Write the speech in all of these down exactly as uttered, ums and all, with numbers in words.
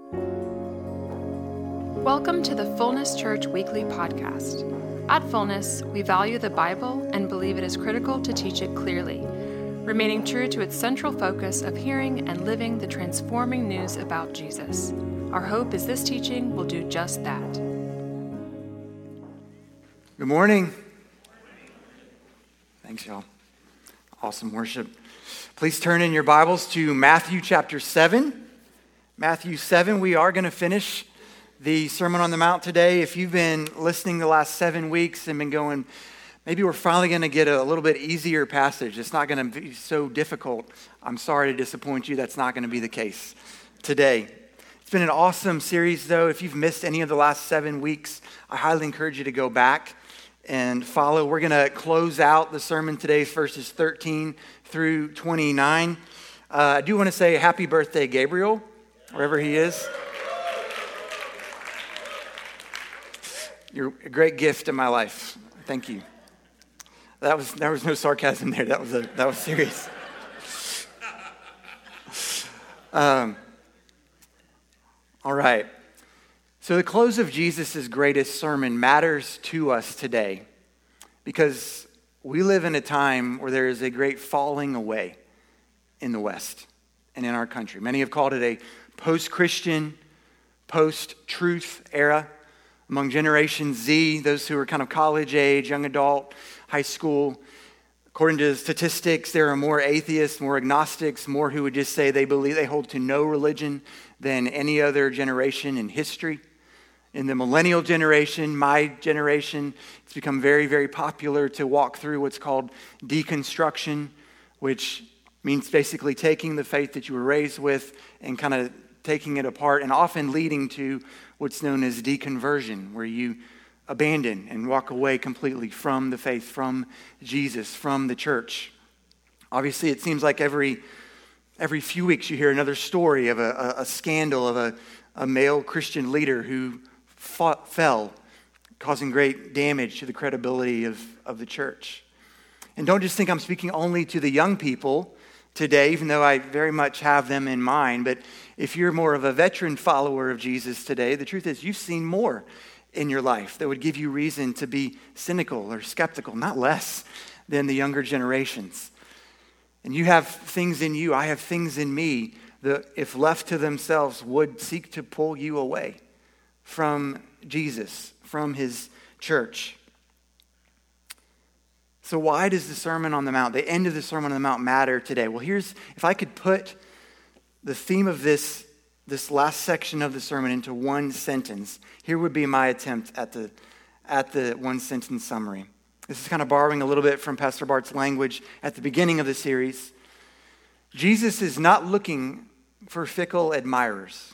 Welcome to the Fullness Church Weekly Podcast. At Fullness, we value the Bible and believe it is critical to teach it clearly, remaining true to its central focus of hearing and living the transforming news about Jesus. Our hope is this teaching will do just that. Good morning. Thanks, y'all. Awesome worship. Please turn in your Bibles to Matthew chapter seven. Matthew seven, we are going to finish the Sermon on the Mount today. If you've been listening the last seven weeks and been going, maybe we're finally going to get a little bit easier passage. It's not going to be so difficult. I'm sorry to disappoint you. That's not going to be the case today. It's been an awesome series, though. If you've missed any of the last seven weeks, I highly encourage you to go back and follow. We're going to close out the sermon today, verses thirteen through twenty-nine. Uh, I do want to say happy birthday, Gabriel, wherever he is. You're a great gift in my life. Thank you. That was there was no sarcasm there. That was a, that was serious. Um, all right. So the close of Jesus' greatest sermon matters to us today because we live in a time where there is a great falling away in the West and in our country. Many have called it a post-Christian, post-truth era. Among Generation Z, those who are kind of college age, young adult, high school, according to statistics, there are more atheists, more agnostics, more who would just say they believe they hold to no religion than any other generation in history. In the millennial generation, my generation, it's become very, very popular to walk through what's called deconstruction, which means basically taking the faith that you were raised with and kind of taking it apart and often leading to what's known as deconversion, where you abandon and walk away completely from the faith, from Jesus, from the church. Obviously, it seems like every every few weeks you hear another story of a, a, a scandal of a, a male Christian leader who fought, fell, causing great damage to the credibility of, of the church. And don't just think I'm speaking only to the young people today, even though I very much have them in mind, but if you're more of a veteran follower of Jesus today, the truth is you've seen more in your life that would give you reason to be cynical or skeptical, not less than the younger generations. And you have things in you, I have things in me that if left to themselves would seek to pull you away from Jesus, from his church. So why does the Sermon on the Mount, the end of the Sermon on the Mount matter today? Well, here's, if I could put the theme of this, this last section of the sermon into one sentence, here would be my attempt at the, at the one sentence summary. This is kind of borrowing a little bit from Pastor Bart's language at the beginning of the series. Jesus is not looking for fickle admirers,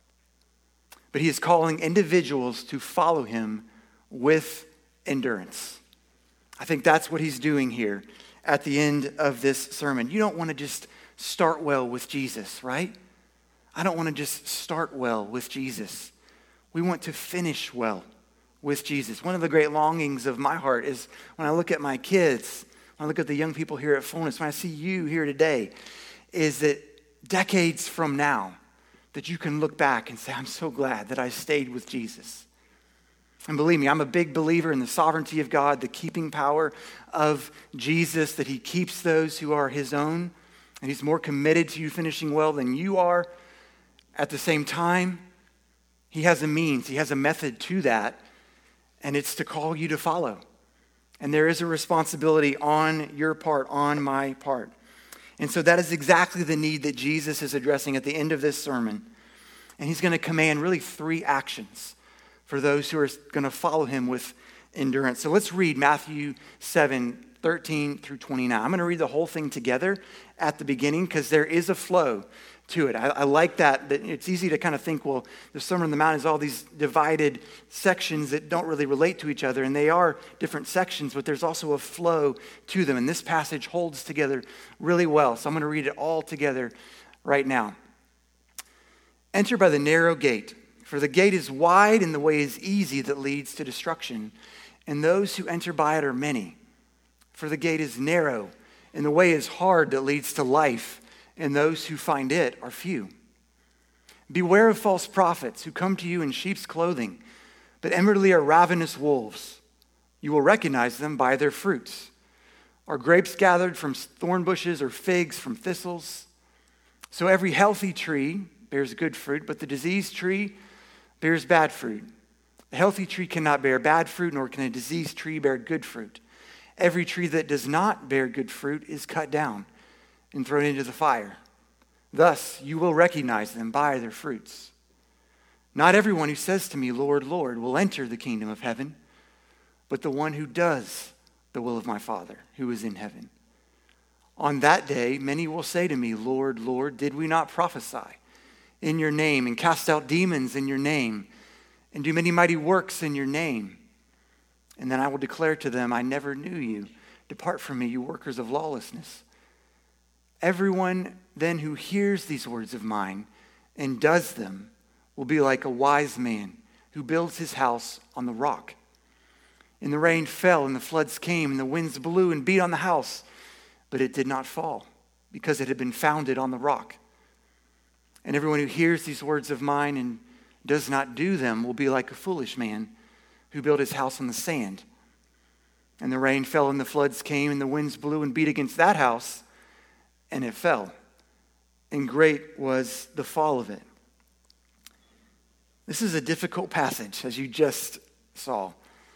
but he is calling individuals to follow him with endurance. I think that's what he's doing here at the end of this sermon. You don't want to just start well with Jesus, right? I don't want to just start well with Jesus. We want to finish well with Jesus. One of the great longings of my heart is when I look at my kids, when I look at the young people here at Fullness, when I see you here today, is that decades from now, that you can look back and say, I'm so glad that I stayed with Jesus. And believe me, I'm a big believer in the sovereignty of God, the keeping power of Jesus, that he keeps those who are his own, and he's more committed to you finishing well than you are. At the same time, he has a means, he has a method to that, and it's to call you to follow. And there is a responsibility on your part, on my part. And so that is exactly the need that Jesus is addressing at the end of this sermon. And he's going to command really three actions for those who are going to follow him with endurance. So let's read Matthew seven, thirteen through twenty-nine. I'm going to read the whole thing together at the beginning because there is a flow to it. I, I like that, that it's easy to kind of think, well, the Sermon on the Mount is all these divided sections that don't really relate to each other, and they are different sections, but there's also a flow to them, and this passage holds together really well. So I'm going to read it all together right now. Enter by the narrow gate, for the gate is wide and the way is easy that leads to destruction, and those who enter by it are many. For the gate is narrow and the way is hard that leads to life, and those who find it are few. Beware of false prophets who come to you in sheep's clothing, but inwardly are ravenous wolves. You will recognize them by their fruits. Are grapes gathered from thorn bushes or figs from thistles? So every healthy tree bears good fruit, but the diseased tree bears bad fruit. A healthy tree cannot bear bad fruit, nor can a diseased tree bear good fruit. Every tree that does not bear good fruit is cut down and thrown into the fire. Thus you will recognize them by their fruits. Not everyone who says to me, Lord, Lord, will enter the kingdom of heaven, but the one who does the will of my Father who is in heaven. On that day, many will say to me, Lord, Lord, did we not prophesy in your name and cast out demons in your name and do many mighty works in your name? And then I will declare to them, I never knew you. Depart from me, you workers of lawlessness. Everyone then who hears these words of mine and does them will be like a wise man who builds his house on the rock. And the rain fell and the floods came and the winds blew and beat on the house, but it did not fall because it had been founded on the rock. And everyone who hears these words of mine and does not do them will be like a foolish man who built his house on the sand. And the rain fell and the floods came and the winds blew and beat against that house, and it fell. And great was the fall of it. This is a difficult passage, as you just saw.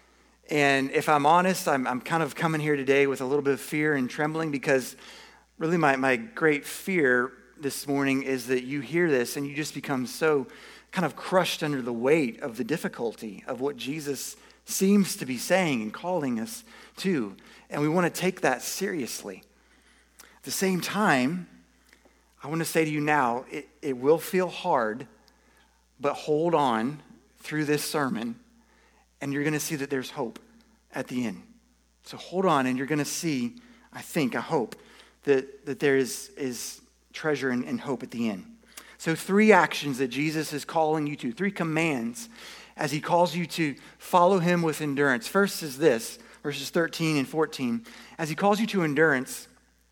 And if I'm honest, I'm, I'm kind of coming here today with a little bit of fear and trembling, because really my, my great fear this morning is that you hear this and you just become so kind of crushed under the weight of the difficulty of what Jesus seems to be saying and calling us to. And we want to take that seriously. At the same time, I want to say to you now, it, it will feel hard, but hold on through this sermon, and you're going to see that there's hope at the end. So hold on, and you're going to see, I think, I hope, that, that there is, is treasure and, and hope at the end. So three actions that Jesus is calling you to, three commands as he calls you to follow him with endurance. First is this, verses thirteen and fourteen. As he calls you to endurance,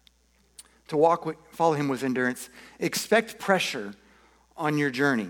to walk with, follow him with endurance, expect pressure on your journey.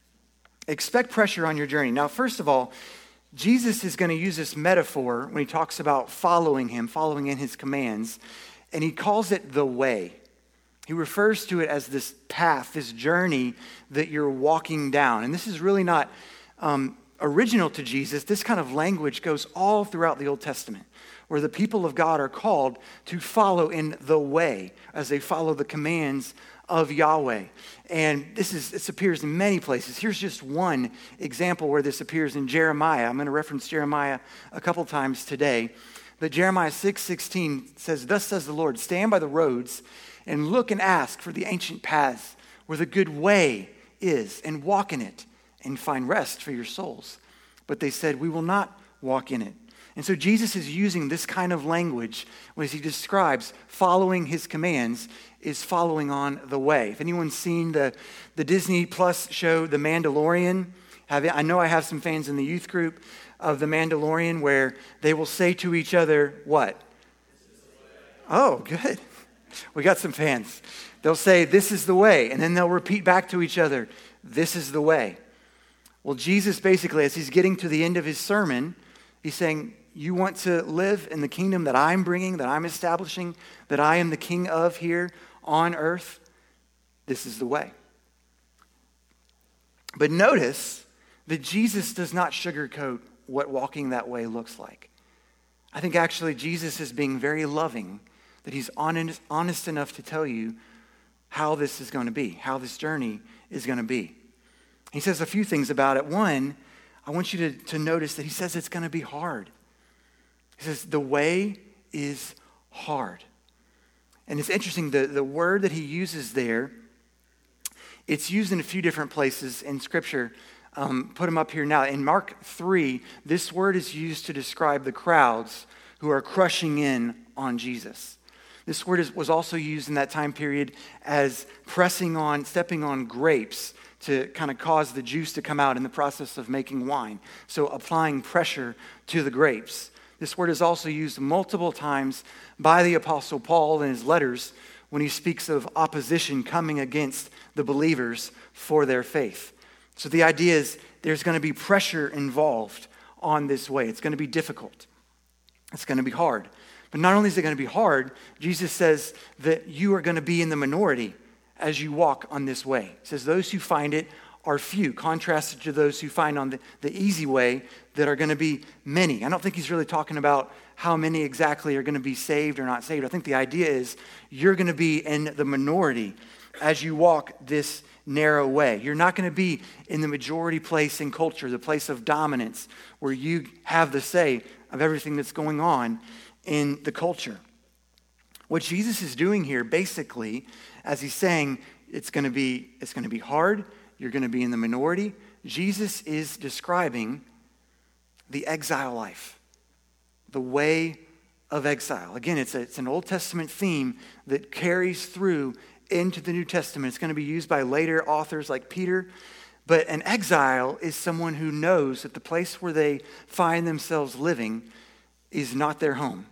Expect pressure on your journey. Now, first of all, Jesus is going to use this metaphor when he talks about following him, following in his commands, and he calls it the way. He refers to it as this path, this journey that you're walking down. And this is really not um, original to Jesus. This kind of language goes all throughout the Old Testament, where the people of God are called to follow in the way as they follow the commands of Yahweh. And this is this appears in many places. Here's just one example where this appears in Jeremiah. I'm going to reference Jeremiah a couple times today. But Jeremiah six sixteen says, "Thus says the Lord, stand by the roads and look and ask for the ancient paths where the good way is, and walk in it and find rest for your souls." But they said, "We will not walk in it." And so Jesus is using this kind of language when he describes following his commands is following on the way. If anyone's seen the, the Disney Plus show, The Mandalorian, have, I know I have some fans in the youth group of The Mandalorian where they will say to each other, what? Oh, good. We got some fans. They'll say, "This is the way," and then they'll repeat back to each other, "This is the way." Well, Jesus basically, as he's getting to the end of his sermon, he's saying, you want to live in the kingdom that I'm bringing, that I'm establishing, that I am the king of here on earth? This is the way. But notice that Jesus does not sugarcoat what walking that way looks like. I think actually Jesus is being very loving, that he's honest, honest enough to tell you how this is going to be, how this journey is going to be. He says a few things about it. One, I want you to, to notice that he says it's going to be hard. He says the way is hard. And it's interesting, the, the word that he uses there, it's used in a few different places in Scripture. Um, put them up here now. In Mark three, this word is used to describe the crowds who are crushing in on Jesus. This word is, was also used in that time period as pressing on, stepping on grapes to kind of cause the juice to come out in the process of making wine. So applying pressure to the grapes. This word is also used multiple times by the Apostle Paul in his letters when he speaks of opposition coming against the believers for their faith. So the idea is there's going to be pressure involved on this way. It's going to be difficult. It's going to be hard. But not only is it going to be hard, Jesus says that you are going to be in the minority as you walk on this way. He says those who find it are few, contrasted to those who find on the, the easy way that are going to be many. I don't think he's really talking about how many exactly are going to be saved or not saved. I think the idea is you're going to be in the minority as you walk this narrow way. You're not going to be in the majority place in culture, the place of dominance, where you have the say of everything that's going on in the culture. What Jesus is doing here, basically, as he's saying it's going to be, it's going to be hard, you're going to be in the minority, Jesus is describing the exile life, the way of exile. Again, it's, a, it's an Old Testament theme that carries through into the New Testament. It's going to be used by later authors like Peter. But an exile is someone who knows that the place where they find themselves living is not their home.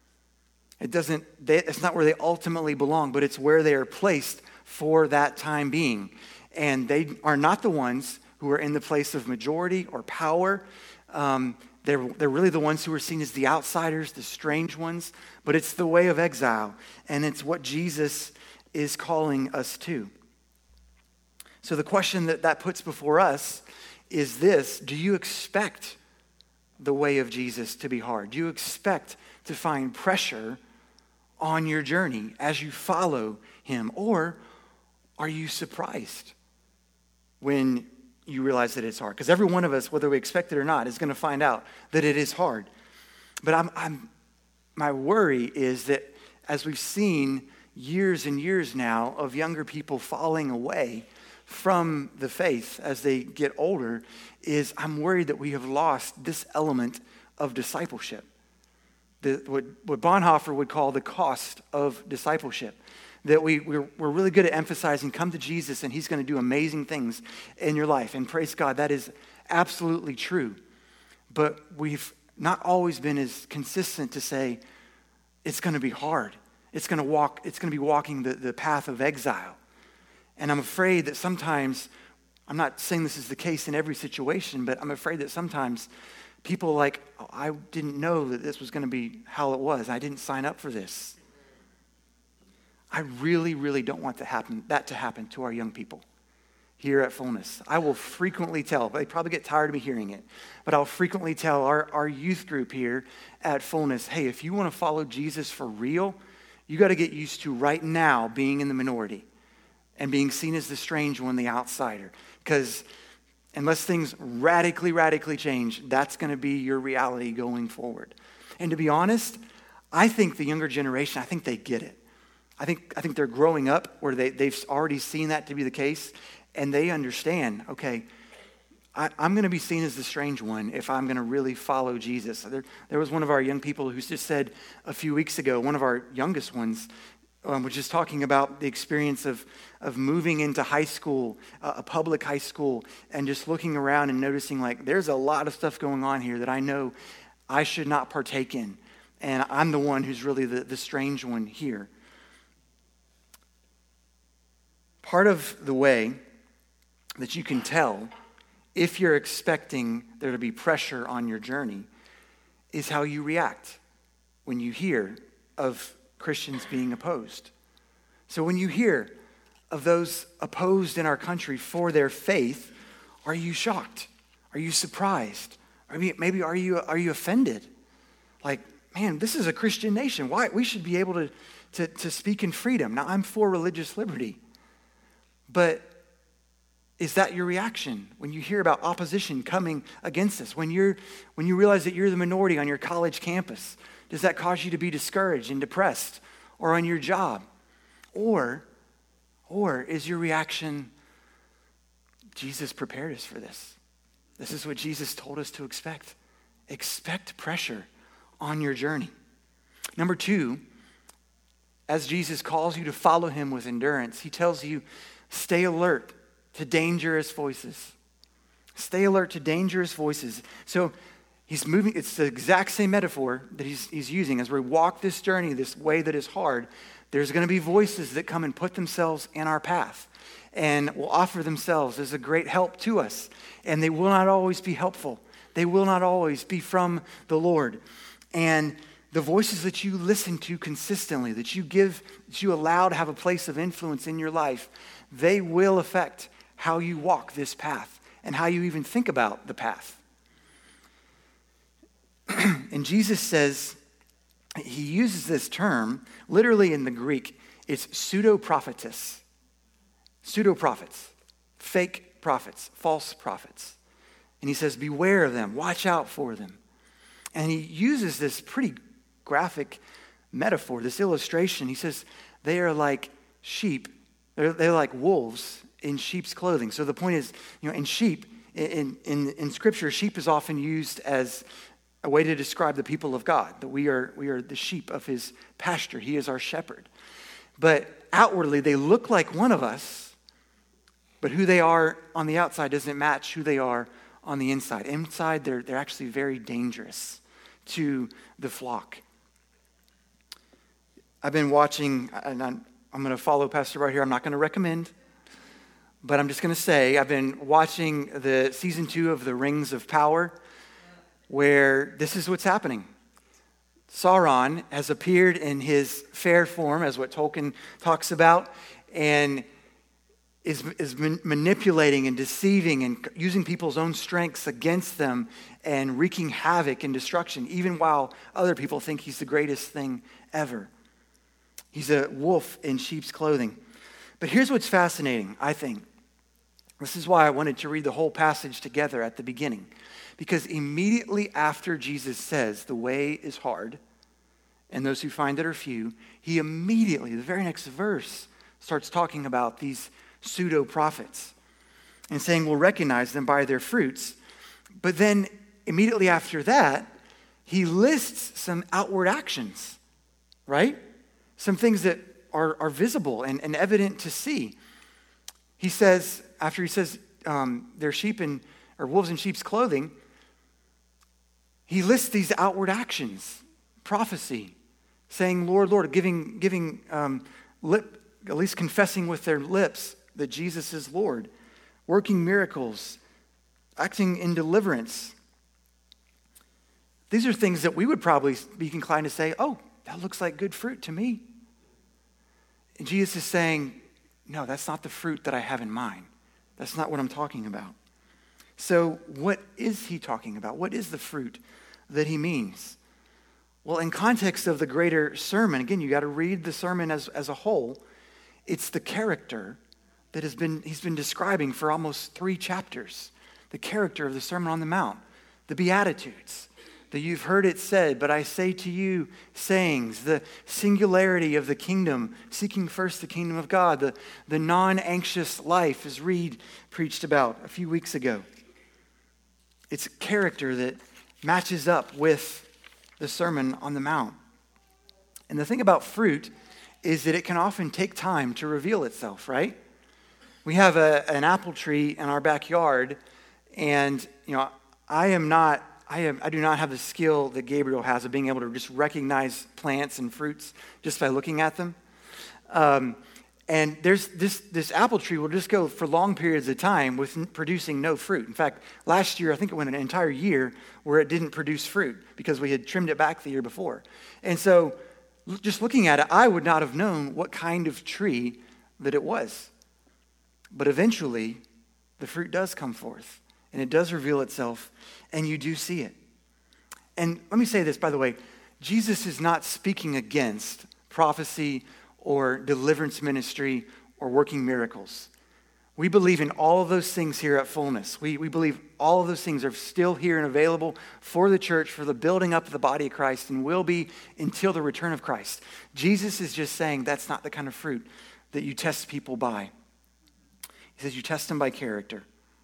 It doesn't, they, it's not where they ultimately belong, but it's where they are placed for that time being. And they are not the ones who are in the place of majority or power. Um, they're, they're really the ones who are seen as the outsiders, the strange ones. But it's the way of exile, and it's what Jesus is calling us to. So the question that that puts before us is this: do you expect the way of Jesus to be hard? Do you expect to find pressure on your journey as you follow him? Or are you surprised when you realize that it's hard? Because every one of us, whether we expect it or not, is going to find out that it is hard. But I'm, I'm, my worry is that as we've seen years and years now of younger people falling away from the faith as they get older, is I'm worried that we have lost this element of discipleship. The, what, what Bonhoeffer would call the cost of discipleship. That we, we're, we're really good at emphasizing, come to Jesus and he's going to do amazing things in your life. And praise God, that is absolutely true. But we've not always been as consistent to say, it's going to be hard. It's going to walk, it's going to be walking the, the path of exile. And I'm afraid that sometimes, I'm not saying this is the case in every situation, but I'm afraid that sometimes people are like, oh, I didn't know that this was going to be how it was. I didn't sign up for this. I really, really don't want to happen, that to happen to our young people here at Fullness. I will frequently tell, they probably get tired of me hearing it, but I'll frequently tell our, our youth group here at Fullness, hey, if you want to follow Jesus for real, you got to get used to right now being in the minority and being seen as the strange one, the outsider. Because unless things radically, radically change, that's going to be your reality going forward. And to be honest, I think the younger generation, I think they get it. I think I think they're growing up where they, they've already seen that to be the case, and they understand, okay, I, I'm going to be seen as the strange one if I'm going to really follow Jesus. There, there was one of our young people who just said a few weeks ago, one of our youngest ones, um, was just talking about the experience of, of moving into high school, uh, a public high school, and just looking around and noticing, like, there's a lot of stuff going on here that I know I should not partake in, and I'm the one who's really the, the strange one here. Part of the way that you can tell if you're expecting there to be pressure on your journey is how you react when you hear of Christians being opposed. So when you hear of those opposed in our country for their faith, are you shocked? Are you surprised? I mean, maybe are you are you offended? Like, man, this is a Christian nation. Why? We should be able to, to, to speak in freedom. Now, I'm for religious liberty. But is that your reaction when you hear about opposition coming against us? When you're when you realize that you're the minority on your college campus, does that cause you to be discouraged and depressed, or on your job? Or, or is your reaction, Jesus prepared us for this. This is what Jesus told us to expect. Expect pressure on your journey. Number two, as Jesus calls you to follow him with endurance, he tells you, stay alert to dangerous voices. Stay alert to dangerous voices. So he's moving, it's the exact same metaphor that he's, he's using as we walk this journey, this way that is hard. There's going to be voices that come and put themselves in our path and will offer themselves as a great help to us. And they will not always be helpful. They will not always be from the Lord. And the voices that you listen to consistently, that you give, that you allow to have a place of influence in your life, they will affect how you walk this path and how you even think about the path. And Jesus says, he uses this term, literally in the Greek, it's pseudo-prophetess. Pseudo-prophets, fake prophets, false prophets. And he says, beware of them, watch out for them. And he uses this pretty graphic metaphor, this illustration. He says, they are like sheep. They're, they're like wolves in sheep's clothing. So the point is, you know, in sheep, in, in, in Scripture, sheep is often used as a way to describe the people of God, that we are, we are the sheep of his pasture. He is our shepherd. But outwardly, they look like one of us, but who they are on the outside doesn't match who they are on the inside. Inside, they're, they're actually very dangerous to the flock. I've been watching, and I'm, I'm going to follow Pastor right here. I'm not going to recommend, but I'm just going to say I've been watching the season two of The Rings of Power, where this is what's happening. Sauron has appeared in his fair form, as what Tolkien talks about, and is, is man- manipulating and deceiving and using people's own strengths against them and wreaking havoc and destruction, even while other people think he's the greatest thing ever. He's a wolf in sheep's clothing. But here's what's fascinating, I think. This is why I wanted to read the whole passage together at the beginning. Because immediately after Jesus says, the way is hard, and those who find it are few, he immediately, the very next verse, starts talking about these pseudo-prophets and saying we'll recognize them by their fruits. But then immediately after that, he lists some outward actions, right? Some things that are, are visible and, and evident to see. He says, after he says um, they're sheep in, or wolves in sheep's clothing, he lists these outward actions, prophecy, saying, Lord, Lord, giving, giving um, lip, at least confessing with their lips that Jesus is Lord, working miracles, acting in deliverance. These are things that we would probably be inclined to say, oh, that looks like good fruit to me. And Jesus is saying, no, that's not the fruit that I have in mind. That's not what I'm talking about. So what is he talking about? What is the fruit that he means? Well, in context of the greater sermon, again, you got to read the sermon as, as a whole. It's the character that has been he's been describing for almost three chapters. The character of the Sermon on the Mount, the Beatitudes, that you've heard it said, but I say to you, sayings, the singularity of the kingdom, seeking first the kingdom of God, the, the non-anxious life, as Reed preached about a few weeks ago. It's character that matches up with the Sermon on the Mount. And the thing about fruit is that it can often take time to reveal itself, right? We have a, an apple tree in our backyard, and you know, I am not, I am, I do not have the skill that Gabriel has of being able to just recognize plants and fruits just by looking at them. Um, And there's this this apple tree will just go for long periods of time with n- producing no fruit. In fact, last year, I think it went an entire year where it didn't produce fruit because we had trimmed it back the year before. And so l- just looking at it, I would not have known what kind of tree that it was. But eventually, the fruit does come forth, and it does reveal itself, and you do see it. And let me say this, by the way, Jesus is not speaking against prophecy or deliverance ministry, or working miracles. We believe in all of those things here at Fullness. We, we believe all of those things are still here and available for the church, for the building up of the body of Christ, and will be until the return of Christ. Jesus is just saying that's not the kind of fruit that you test people by. He says you test them by character.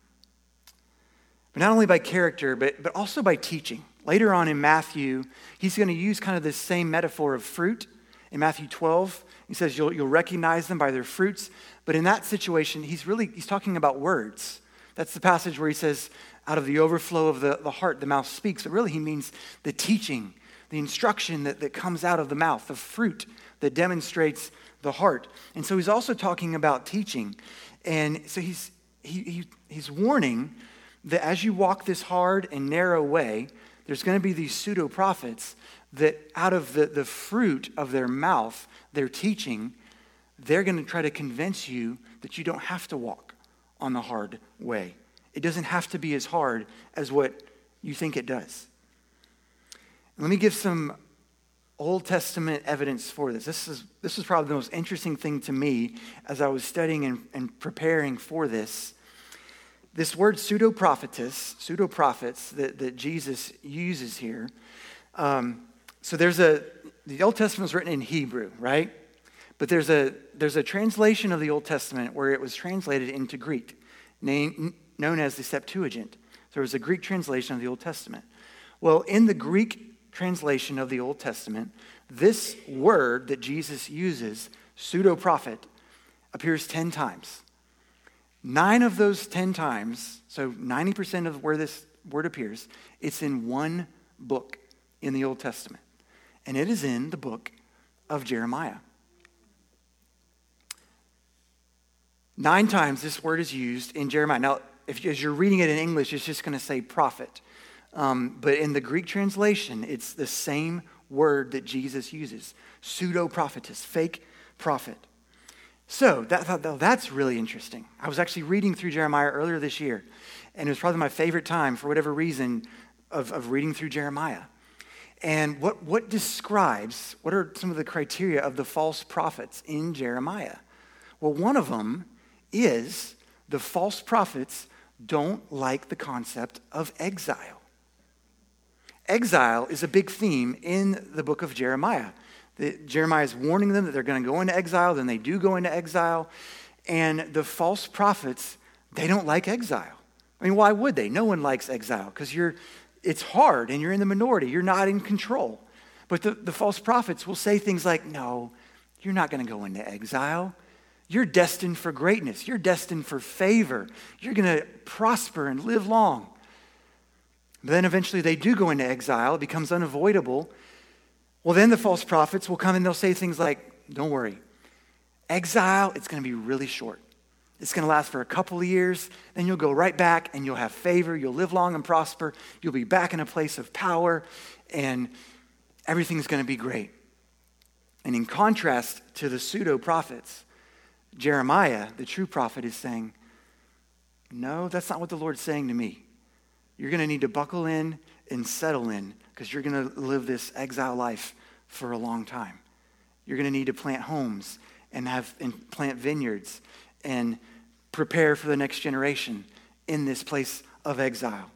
But not only by character, but, but also by teaching. Later on in Matthew, he's going to use kind of this same metaphor of fruit. In Matthew twelve, he says you'll, you'll recognize them by their fruits. But in that situation, he's really, he's talking about words. That's the passage where he says, out of the overflow of the, the heart, the mouth speaks. But really he means the teaching, the instruction that, that comes out of the mouth, the fruit that demonstrates the heart. And so he's also talking about teaching. And so he's he, he he's warning that as you walk this hard and narrow way, there's going to be these pseudo-prophets that out of the, the fruit of their mouth, their teaching, they're going to try to convince you that you don't have to walk on the hard way. It doesn't have to be as hard as what you think it does. Let me give some Old Testament evidence for this. This is this is probably the most interesting thing to me as I was studying and, and preparing for this. This word pseudo-prophetess, pseudo-prophets that, that Jesus uses here. Um, so there's a, the Old Testament was written in Hebrew, right? But there's a there's a translation of the Old Testament where it was translated into Greek, named, known as the Septuagint. So there was a Greek translation of the Old Testament. Well, in the Greek translation of the Old Testament, this word that Jesus uses, pseudo-prophet, appears ten times. Nine of those ten times, so ninety percent of where this word appears, it's in one book in the Old Testament. And it is in the book of Jeremiah. Nine times this word is used in Jeremiah. Now, if as you're reading it in English, it's just going to say prophet. Um, but in the Greek translation, it's the same word that Jesus uses. Pseudo-prophetess, fake prophet. So that, thought, oh, that's really interesting. I was actually reading through Jeremiah earlier this year, and it was probably my favorite time, for whatever reason, of, of reading through Jeremiah. And what, what describes, what are some of the criteria of the false prophets in Jeremiah? Well, one of them is the false prophets don't like the concept of exile. Exile is a big theme in the book of Jeremiah. The, Jeremiah is warning them that they're going to go into exile, then they do go into exile. And the false prophets, they don't like exile. I mean, why would they? No one likes exile because you're, it's hard and you're in the minority. You're not in control. But the, the false prophets will say things like, no, you're not going to go into exile. You're destined for greatness. You're destined for favor. You're going to prosper and live long. But then eventually they do go into exile. It becomes unavoidable. Well, then the false prophets will come and they'll say things like, don't worry. Exile, it's going to be really short. It's going to last for a couple of years. Then you'll go right back and you'll have favor. You'll live long and prosper. You'll be back in a place of power and everything's going to be great. And in contrast to the pseudo-prophets, Jeremiah, the true prophet, is saying, no, that's not what the Lord's saying to me. You're going to need to buckle in and settle in because you're going to live this exile life for a long time. You're going to need to plant homes and have and plant vineyards and prepare for the next generation in this place of exile.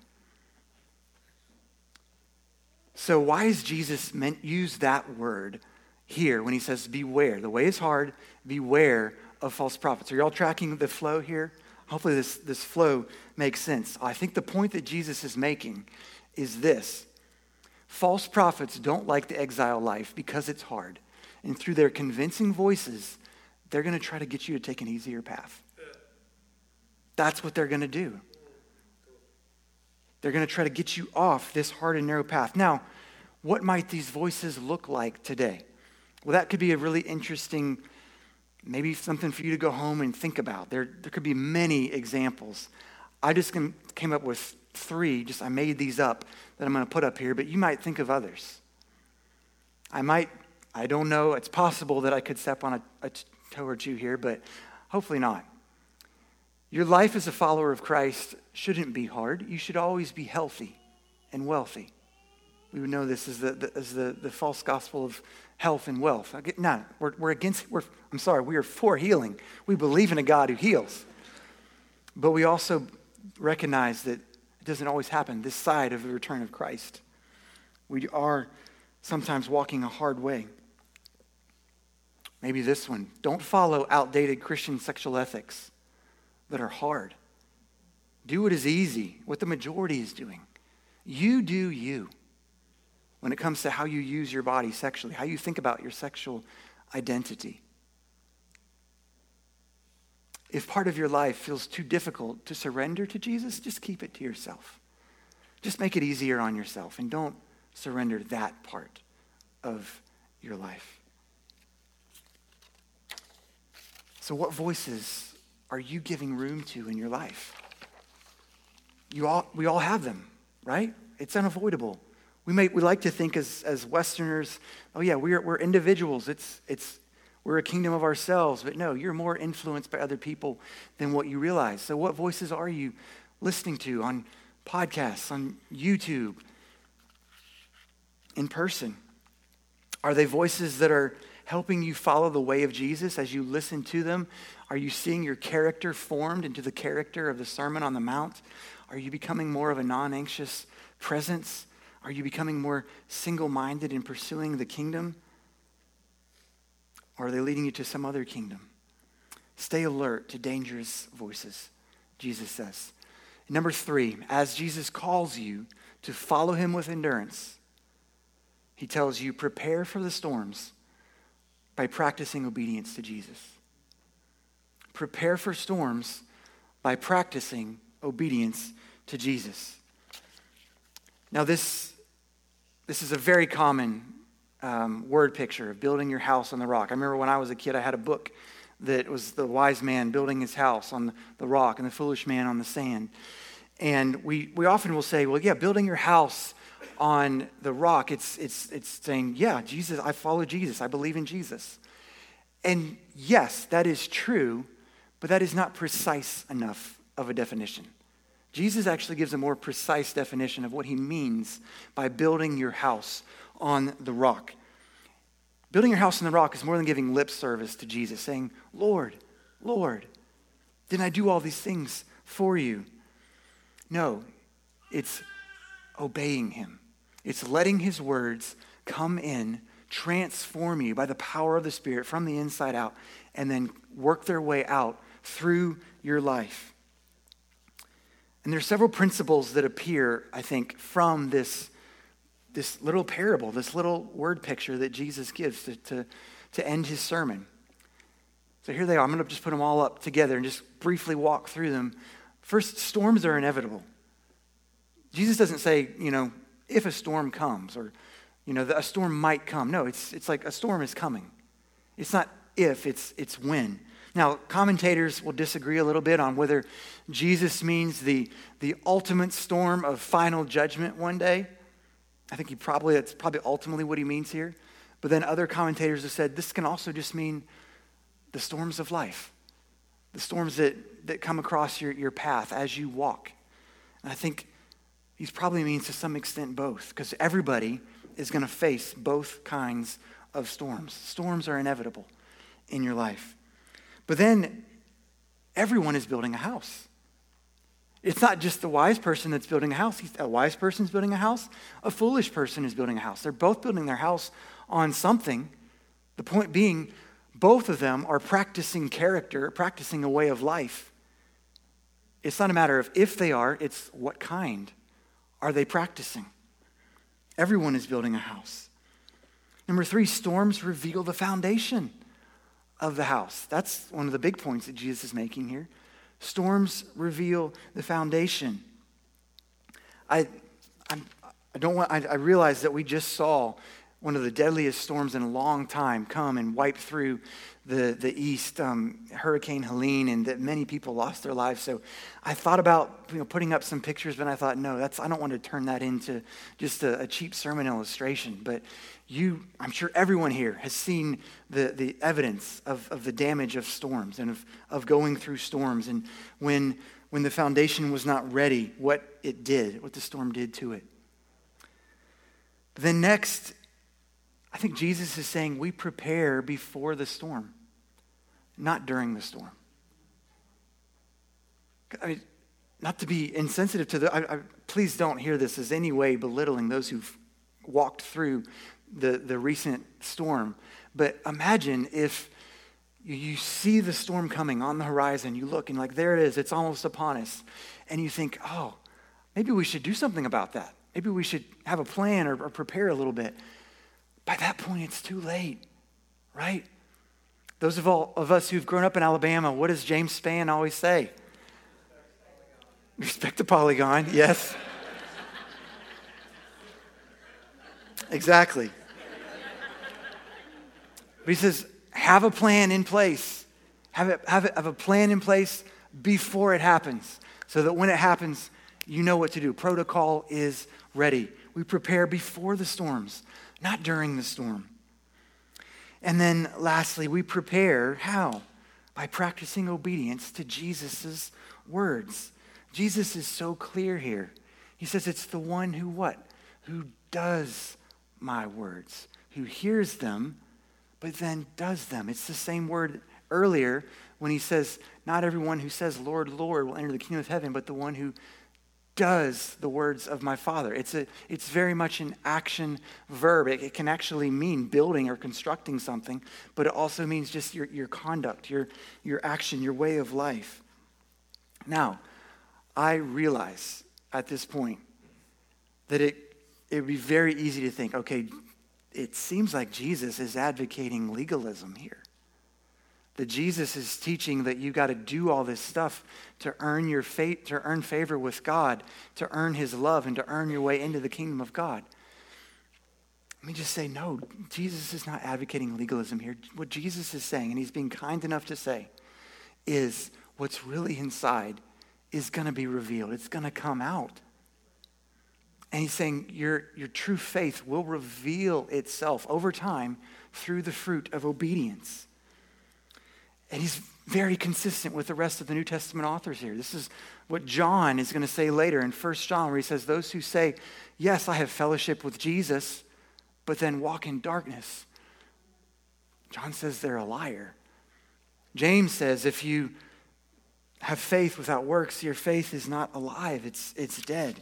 So why is Jesus meant use that word here when he says beware? The way is hard. Beware of false prophets. Are you all tracking the flow here? Hopefully this, this flow makes sense. I think the point that Jesus is making is this. False prophets don't like the exile life because it's hard. And through their convincing voices, they're going to try to get you to take an easier path. That's what they're going to do. They're going to try to get you off this hard and narrow path. Now, what might these voices look like today? Well, that could be a really interesting maybe something for you to go home and think about. There, there could be many examples. I just came up with three. Just I made these up that I'm going to put up here, but you might think of others. I might, I don't know. It's possible that I could step on a, a toe or two here, but hopefully not. Your life as a follower of Christ shouldn't be hard. You should always be healthy and wealthy. We would know this as the, the as the, the false gospel of health and wealth. No, we're, we're against, we're, I'm sorry, we are for healing. We believe in a God who heals. But we also recognize that it doesn't always happen this side of the return of Christ. We are sometimes walking a hard way. Maybe this one. Don't follow outdated Christian sexual ethics that are hard. Do what is easy, what the majority is doing. You do you. When it comes to how you use your body sexually, how you think about your sexual identity. If part of your life feels too difficult to surrender to Jesus, just keep it to yourself. Just make it easier on yourself and don't surrender that part of your life. So what voices are you giving room to in your life? You all, we all have them, right? It's unavoidable. We may we like to think as as Westerners, oh yeah, we're we're individuals. It's it's we're a kingdom of ourselves. But no, you're more influenced by other people than what you realize. So what voices are you listening to on podcasts, on YouTube, in person? Are they voices that are helping you follow the way of Jesus as you listen to them? Are you seeing your character formed into the character of the Sermon on the Mount? Are you becoming more of a non-anxious presence? Are you becoming more single-minded in pursuing the kingdom? Or are they leading you to some other kingdom? Stay alert to dangerous voices, Jesus says. Number three, as Jesus calls you to follow him with endurance, he tells you, prepare for the storms by practicing obedience to Jesus. Prepare for storms by practicing obedience to Jesus. Now this, this is a very common um, word picture of building your house on the rock. I remember when I was a kid, I had a book that was the wise man building his house on the rock and the foolish man on the sand. And we, we often will say, well, yeah, building your house on the rock, it's it's it's saying, yeah, Jesus, I follow Jesus. I believe in Jesus. And yes, that is true, but that is not precise enough of a definition. Jesus actually gives a more precise definition of what he means by building your house on the rock. Building your house on the rock is more than giving lip service to Jesus, saying, Lord, Lord, didn't I do all these things for you? No, it's obeying him. It's letting his words come in, transform you by the power of the Spirit from the inside out, and then work their way out through your life. And there's several principles that appear, I think, from this, this little parable, this little word picture that Jesus gives to, to, to end his sermon. So here they are. I'm going to just put them all up together and just briefly walk through them. First, storms are inevitable. Jesus doesn't say, you know, if a storm comes or, you know, a storm might come. No, it's it's like a storm is coming. It's not if, it's it's when. Now, commentators will disagree a little bit on whether Jesus means the, the ultimate storm of final judgment one day. I think he probably, that's probably ultimately what he means here. But then other commentators have said this can also just mean the storms of life, the storms that, that come across your, your path as you walk. And I think he probably means to some extent both, because everybody is going to face both kinds of storms. Storms are inevitable in your life. But then everyone is building a house. It's not just the wise person that's building a house. A wise person is building a house. A foolish person is building a house. They're both building their house on something. The point being, both of them are practicing character, practicing a way of life. It's not a matter of if they are, it's what kind are they practicing. Everyone is building a house. Number three, storms reveal the foundation of the house. That's one of the big points that Jesus is making here. Storms reveal the foundation. I, I, I don't want. I, I realize that we just saw one of the deadliest storms in a long time come and wipe through the the east, um, Hurricane Helene, and that many people lost their lives. So I thought about you know putting up some pictures, but I thought, no, that's I don't want to turn that into just a, a cheap sermon illustration. But you, I'm sure everyone here has seen the, the evidence of, of the damage of storms and of, of going through storms, and when when the foundation was not ready, what it did, what the storm did to it. But then next, I think Jesus is saying we prepare before the storm, not during the storm. I mean, not to be insensitive to the, I, I, please don't hear this as any way belittling those who've walked through the, the recent storm. But imagine if you see the storm coming on the horizon, you look and like, there it is, it's almost upon us. And you think, oh, maybe we should do something about that. Maybe we should have a plan or, or prepare a little bit. By that point, it's too late, right? Those of all of us who've grown up in Alabama, what does James Spann always say? Respect the polygon, yes. Exactly. But he says, have a plan in place. Have, it, have, it, have a plan in place before it happens so that when it happens, you know what to do. Protocol is ready. We prepare before the storms, not during the storm. And then lastly, we prepare how? By practicing obedience to Jesus' words. Jesus is so clear here. He says it's the one who what? Who does my words, who hears them, but then does them. It's the same word earlier when he says, not everyone who says, Lord, Lord, will enter the kingdom of heaven, but the one who does the words of my Father. It's a, it's very much an action verb. It, it can actually mean building or constructing something, but it also means just your, your conduct, your, your action, your way of life. Now, I realize at this point that it, it would be very easy to think, okay, it seems like Jesus is advocating legalism here. That Jesus is teaching that you got to do all this stuff to earn your fate, to earn favor with God, to earn his love, and to earn your way into the kingdom of God. Let me just say, no, Jesus is not advocating legalism here. What Jesus is saying, and he's being kind enough to say, is what's really inside is going to be revealed. It's going to come out. And he's saying your, your true faith will reveal itself over time through the fruit of obedience. And he's very consistent with the rest of the New Testament authors here. This is what John is going to say later in First John, where he says, those who say, yes, I have fellowship with Jesus, but then walk in darkness. John says they're a liar. James says, if you have faith without works, your faith is not alive. It's, it's dead.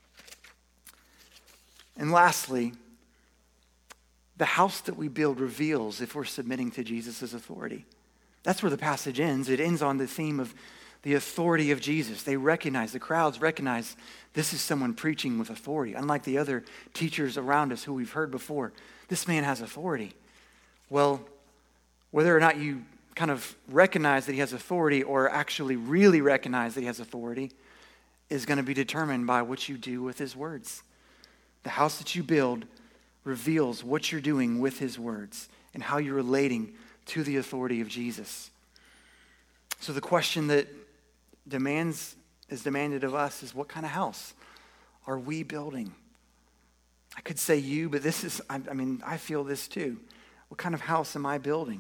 And lastly, the house that we build reveals if we're submitting to Jesus' authority. That's where the passage ends. It ends on the theme of the authority of Jesus. They recognize, the crowds recognize this is someone preaching with authority. Unlike the other teachers around us who we've heard before, this man has authority. Well, whether or not you kind of recognize that he has authority or actually really recognize that he has authority is going to be determined by what you do with his words. The house that you build reveals what you're doing with his words and how you're relating to the authority of Jesus. So the question that demands is demanded of us is, what kind of house are we building? I could say you, but this is, I, I mean, I feel this too. What kind of house am I building?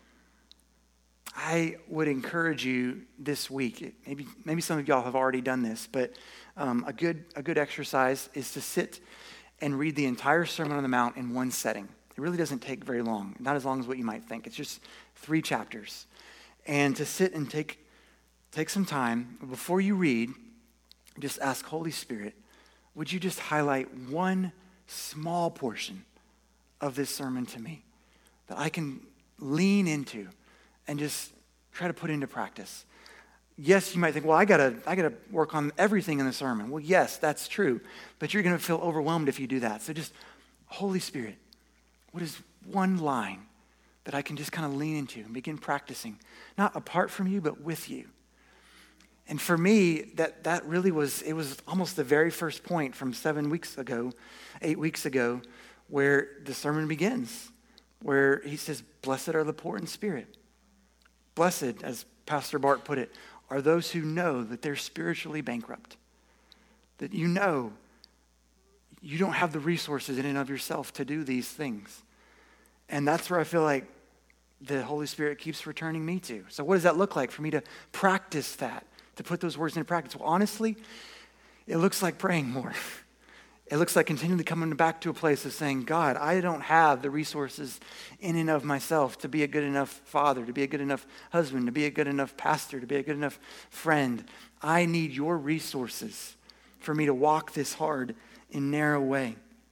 I would encourage you this week, maybe maybe some of y'all have already done this, but um, a good a good exercise is to sit and read the entire Sermon on the Mount in one setting. It really doesn't take very long, not as long as what you might think. It's just three chapters. And to sit and take, take some time, before you read, just ask Holy Spirit, would you just highlight one small portion of this sermon to me that I can lean into and just try to put into practice? Yes, you might think, well, I gotta, I gotta work on everything in the sermon. Well, yes, that's true, but you're gonna feel overwhelmed if you do that. So just, Holy Spirit, what is one line that I can just kind of lean into and begin practicing? Not apart from you, but with you. And for me, that, that really was, it was almost the very first point from seven weeks ago, eight weeks ago, where the sermon begins, where he says, blessed are the poor in spirit. Blessed, as Pastor Bart put it, are those who know that they're spiritually bankrupt. That you know you don't have the resources in and of yourself to do these things. And that's where I feel like the Holy Spirit keeps returning me to. So what does that look like for me to practice that, to put those words into practice? Well, honestly, it looks like praying more. It looks like continually coming back to a place of saying, God, I don't have the resources in and of myself to be a good enough father, to be a good enough husband, to be a good enough pastor, to be a good enough friend. I need your resources for me to walk this hard and narrow way.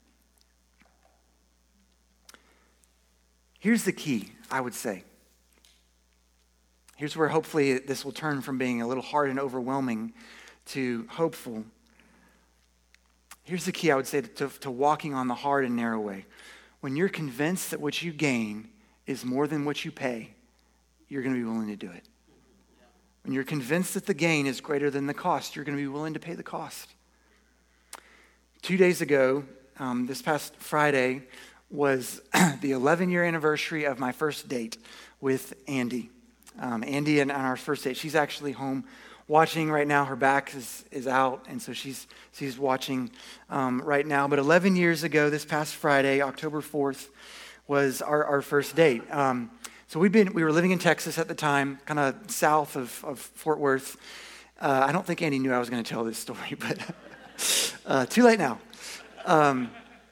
Here's the key, I would say. Here's where hopefully this will turn from being a little hard and overwhelming to hopeful. Here's the key, I would say, to, to walking on the hard and narrow way. When you're convinced that what you gain is more than what you pay, you're going to be willing to do it. When you're convinced that the gain is greater than the cost, you're going to be willing to pay the cost. Two days ago, um, this past Friday, was the eleven-year anniversary of my first date with Andy. Um, Andy and on our first date, she's actually home watching right now. Her back is, is out, and so she's she's watching um, right now. But eleven years ago, this past Friday, October fourth, was our, our first date. Um, so we've been we were living in Texas at the time, kind of south of, of Fort Worth. Uh, I don't think Andy knew I was going to tell this story, but uh, too late now. Um,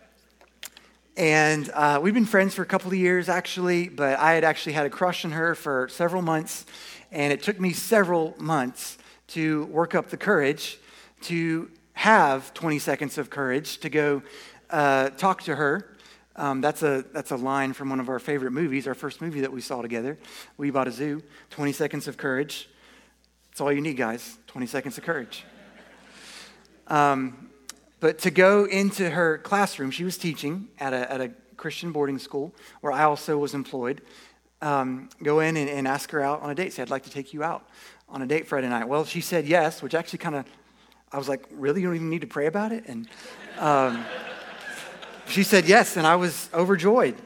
and uh, we've been friends for a couple of years, actually, but I had actually had a crush on her for several months, and it took me several months to work up the courage to have twenty seconds of courage to go uh, talk to her. Um, that's a that's a line from one of our favorite movies, our first movie that we saw together, We Bought a Zoo, twenty seconds of courage. That's all you need, guys, twenty seconds of courage. Um, but to go into her classroom, she was teaching at a, at a Christian boarding school where I also was employed. Um, go in and, and ask her out on a date. Say, I'd like to take you out on a date Friday night. Well, she said yes, which actually kind of, I was like, really? You don't even need to pray about it? And um, she said yes, and I was overjoyed.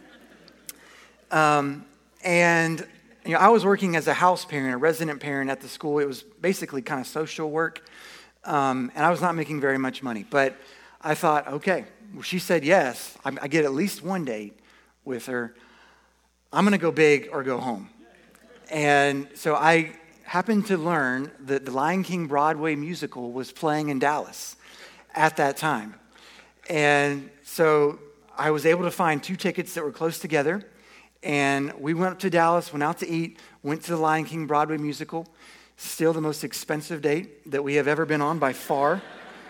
Um, and you know, I was working as a house parent, a resident parent at the school. It was basically kind of social work, um, and I was not making very much money. But I thought, okay, well, she said yes. I, I get at least one date with her. I'm going to go big or go home. And so I happened to learn that the Lion King Broadway musical was playing in Dallas at that time. And so I was able to find two tickets that were close together. And we went up to Dallas, went out to eat, went to the Lion King Broadway musical. Still the most expensive date that we have ever been on by far.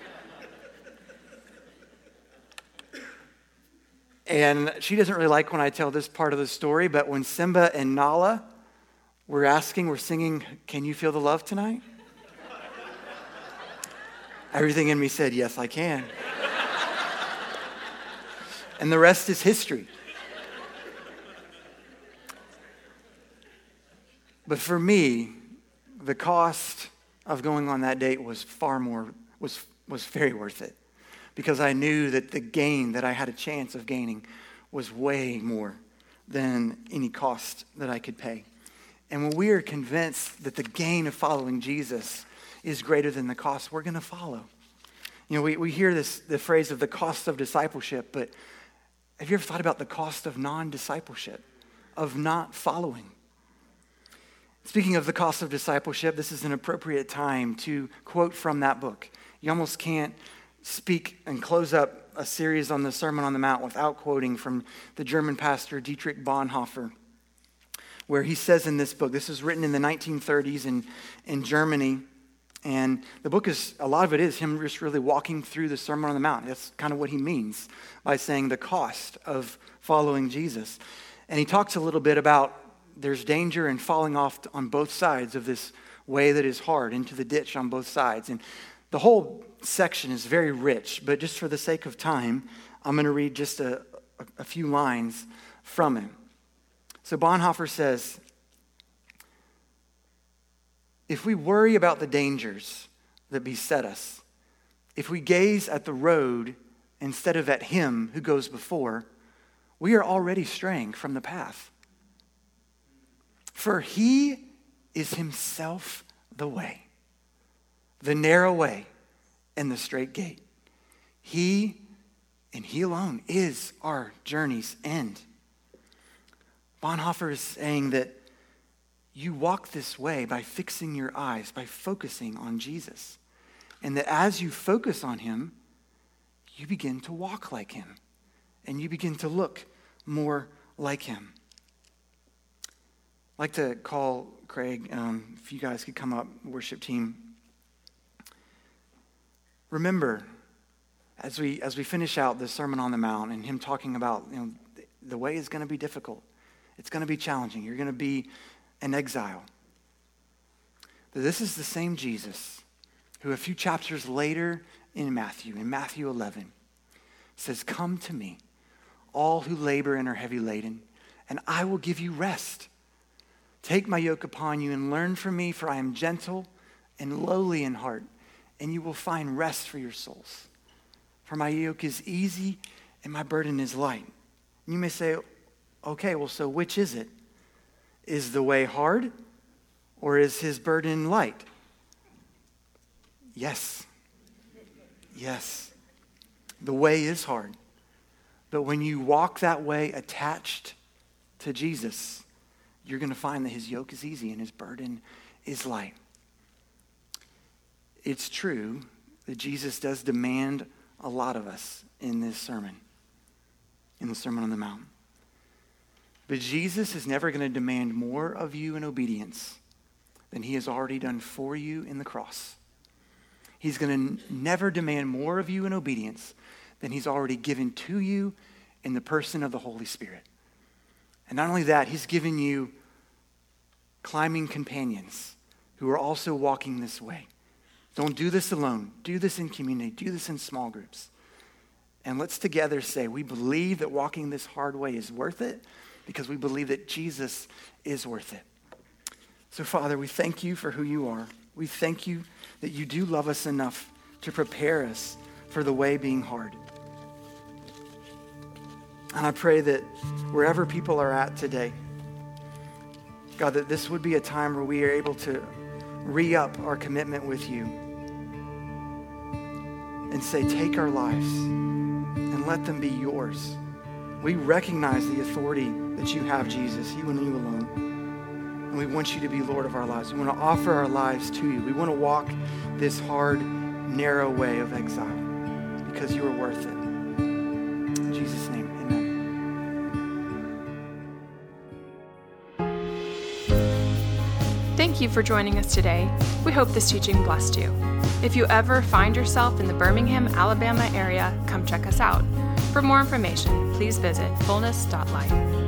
And she doesn't really like when I tell this part of the story, but when Simba and Nala were asking, we're singing, "Can you feel the love tonight?" Everything in me said, yes, I can. And the rest is history. But for me, the cost of going on that date was far more, was, was very worth it. Because I knew that the gain that I had a chance of gaining was way more than any cost that I could pay. And when we are convinced that the gain of following Jesus is greater than the cost, we're going to follow. You know, we, we hear this the phrase of the cost of discipleship, but have you ever thought about the cost of non-discipleship, of not following? Speaking of the cost of discipleship, this is an appropriate time to quote from that book. You almost can't speak and close up a series on the Sermon on the Mount without quoting from the German pastor Dietrich Bonhoeffer, where he says in this book, this is written in the nineteen thirties in, in Germany, and the book is, a lot of it is him just really walking through the Sermon on the Mount. That's kind of what he means by saying the cost of following Jesus. And he talks a little bit about there's danger in falling off on both sides of this way that is hard, into the ditch on both sides. And the whole section is very rich, but just for the sake of time, I'm going to read just a, a, a few lines from it. So Bonhoeffer says, if we worry about the dangers that beset us, if we gaze at the road instead of at him who goes before, we are already straying from the path. For he is himself the way, the narrow way, and the straight gate. He and he alone is our journey's end. Bonhoeffer is saying that you walk this way by fixing your eyes, by focusing on Jesus. And that as you focus on him, you begin to walk like him. And you begin to look more like him. I'd like to call Craig, um, if you guys could come up, worship team. Remember, as we as we finish out the Sermon on the Mount and him talking about, you know, the way is going to be difficult. It's going to be challenging. You're going to be an exile. But this is the same Jesus who a few chapters later in Matthew, in Matthew eleven, says, "Come to me, all who labor and are heavy laden, and I will give you rest. Take my yoke upon you and learn from me, for I am gentle and lowly in heart, and you will find rest for your souls. For my yoke is easy and my burden is light." And you may say, okay, well, so which is it? Is the way hard, or is his burden light? Yes. Yes. The way is hard. But when you walk that way attached to Jesus, you're going to find that his yoke is easy and his burden is light. It's true that Jesus does demand a lot of us in this sermon, in the Sermon on the Mount. But Jesus is never going to demand more of you in obedience than he has already done for you in the cross. He's going to n- never demand more of you in obedience than he's already given to you in the person of the Holy Spirit. And not only that, he's given you climbing companions who are also walking this way. Don't do this alone. Do this in community. Do this in small groups. And let's together say we believe that walking this hard way is worth it because we believe that Jesus is worth it. So, Father, we thank you for who you are. We thank you that you do love us enough to prepare us for the way being hard. And I pray that wherever people are at today, God, that this would be a time where we are able to re-up our commitment with you and say, take our lives and let them be yours. We recognize the authority that you have, Jesus, you and you alone. And we want you to be Lord of our lives. We want to offer our lives to you. We want to walk this hard, narrow way of exile because you are worth it. In Jesus' name, amen. Thank you for joining us today. We hope this teaching blessed you. If you ever find yourself in the Birmingham, Alabama area, come check us out. For more information, please visit fullness dot life.